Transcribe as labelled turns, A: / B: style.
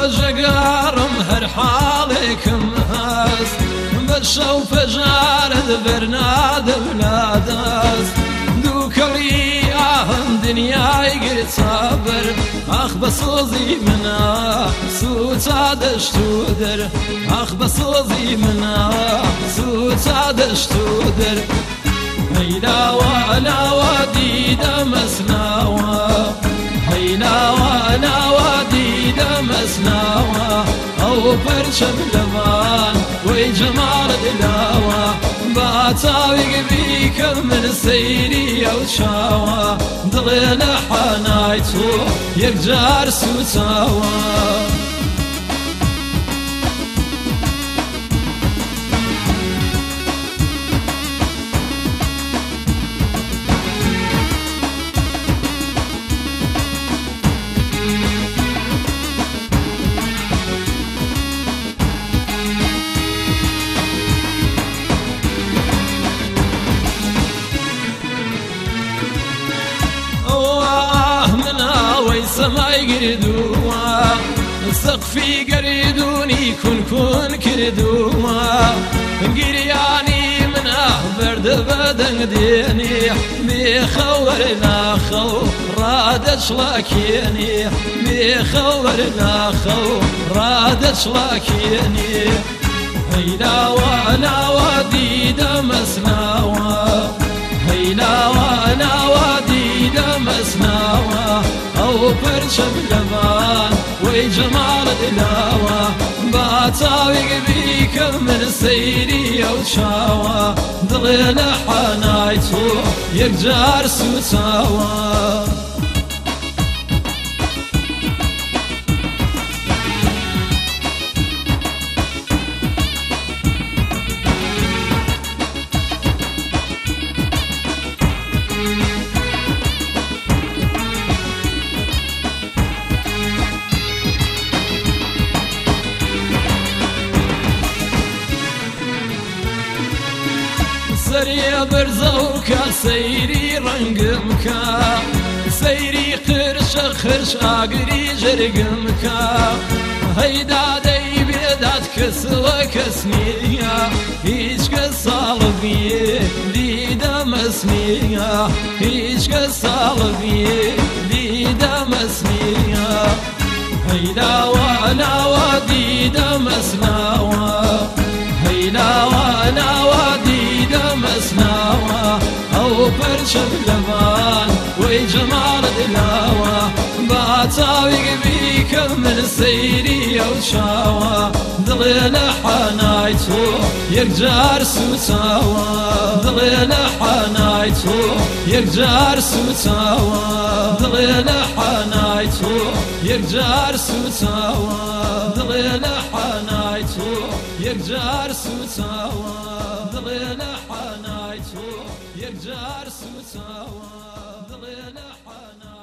A: ڕۆژەگارم هەر حاڵێکم هەست بە شەو پەژارت بەرنادەولا دەست دووکەڵی ئاهەم دنیای گرتا بەر ئاخ بە سۆزی منە سووتا دەشت و دەر ئاخ بە سۆزی منە سووتا دەشت و دەر هەیناوە ناوە دیدە مەسناوە هەیناوە ناوە دیدە مەسناوە ئەو پەرچەم لەمان وەی جەمالت لاوە با چاوێک بیکە من سەیری ئەو چاوە دڵێ لە حانای تۆ یەکجار سووتاوە سەمای گردووە سەقفی گەردوونی کون کردووە گریانی منە بەردە بەدەنگ دێنێ بێخەوەر ناخەو ڕادەچڵاکێنێ بێخەوەر ناخەو ڕادەچڵاکێنێ هەیناوە ناوە دیدە مەسناوە هەیناوە ناوە دیدە مەسناوە ئەو پەرچەم لەمان وەی جەمالت لاوە با چاوێک بیکە من سەیری ئەو چاوە دڵێ لە حانای تۆ یەکجار سووتاوە سەریە بەرزە و کە سەیری ڕەنگم کە سەیری قرشە خرش ئاگری ژەرگم کە هەیدادەی بێداد کەسەوە کەس نییە هیچ کەس ساڵبیێ دیدە مەسنیە هیچ کەس ساڵبیێ دیدە مەسنیە هەیناوە ناوە دیدە مەسناوە هەیناوە ناوە دیدە مەسناوە ئەو پەرچەم لەمان وەی جەمالت لاوە با چاوێک بیکە من سەیری ئەو چاوە دڵێ لە حانای تۆ یەکجار سووتاوە دڵێ لە حانای تۆ یەکجار سووتاوە دڵێ لە حانای تۆ یەکجار سووتاوە دڵێ لە حانای تۆ یەکجار سووتاوە دڵێ لە حانای تۆ یەکجار سووتاوە دڵێ لە حانای